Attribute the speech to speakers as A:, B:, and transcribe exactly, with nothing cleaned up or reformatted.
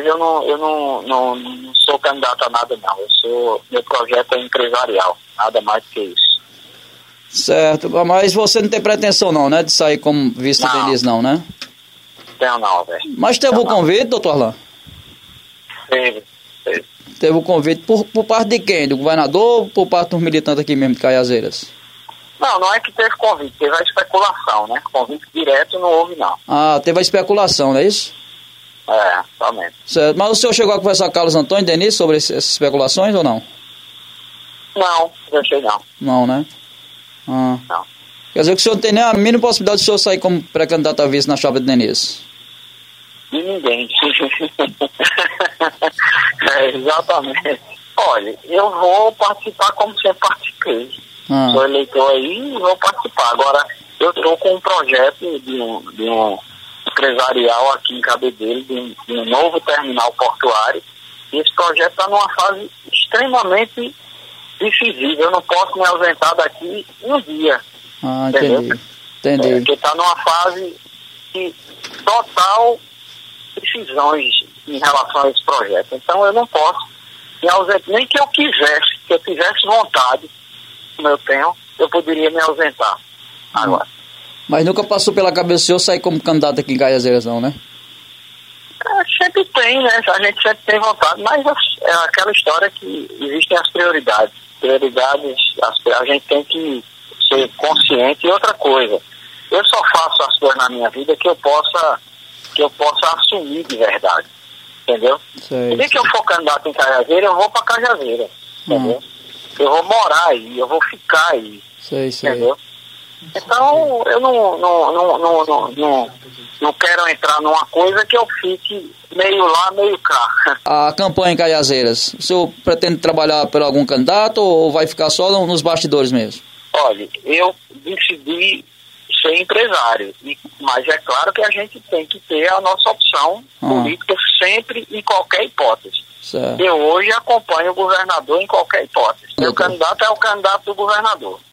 A: mas eu não, eu não, não, não sou candidato a nada não. Eu sou, meu projeto é empresarial, nada mais do que isso.
B: Certo, mas você não tem pretensão não, né, de sair como vice do Denise não, né?
A: Tenho não, velho.
B: Mas teve o convite, doutor Arlan?
A: Teve, teve.
B: Teve o convite por, por parte de quem? Do governador ou por parte dos militantes aqui mesmo de Caiazeiras?
A: Não, não é que teve convite, teve a especulação, né? Convite direto não houve não.
B: Ah, teve a especulação, não é isso?
A: É, somente.
B: Certo, mas o senhor chegou a conversar com Carlos Antônio e Denise sobre esse, essas especulações ou não?
A: Não, deixei não.
B: Não, né? Ah.
A: Não.
B: Quer dizer que o senhor não tem nem a mínima possibilidade de o senhor sair como pré-candidato a vice na chapa de Denise?
A: De ninguém. É, exatamente. Olha, eu vou participar como sempre participei.
B: Ah.
A: Sou eleitor aí e vou participar. Agora, eu estou com um projeto de um, de um empresarial aqui em Cabedelo, de um, de um novo terminal portuário. E esse projeto está numa fase extremamente decisiva. Eu não posso me ausentar daqui um dia.
B: Ah,
A: entendeu?
B: entendi. Entendi.
A: É, porque está numa fase de total decisões em relação a esse projeto. Então eu não posso me ausentar, nem que eu quisesse, se eu tivesse vontade, como eu tenho, eu poderia me ausentar agora.
B: Mas nunca passou pela cabeça do senhor sair como candidato aqui em Caiazeiras não, né?
A: É, sempre tem, né? A gente sempre tem vontade, mas é aquela história que existem as prioridades. Prioridades, as, a gente tem que ser consciente. E outra coisa, eu só faço as coisas na minha vida que eu possa, que eu possa assumir de verdade, entendeu?
B: Sei,
A: Se que eu for candidato em Caiazeira, eu vou para Caiazeira, entendeu?
B: Hum.
A: Eu vou morar aí, eu vou ficar aí,
B: sei, sei.
A: entendeu? Então, eu não, não, não, não, não, não, não quero entrar numa coisa que eu fique meio lá, meio cá.
B: A campanha em Caiazeiras, o senhor pretende trabalhar por algum candidato ou vai ficar só nos bastidores mesmo?
A: Olha, eu decidi ser empresário, e, mas é claro que a gente tem que ter a nossa opção ah. política sempre em qualquer hipótese.
B: Certo.
A: Eu hoje acompanho o governador em qualquer hipótese. Meu candidato é o candidato do governador.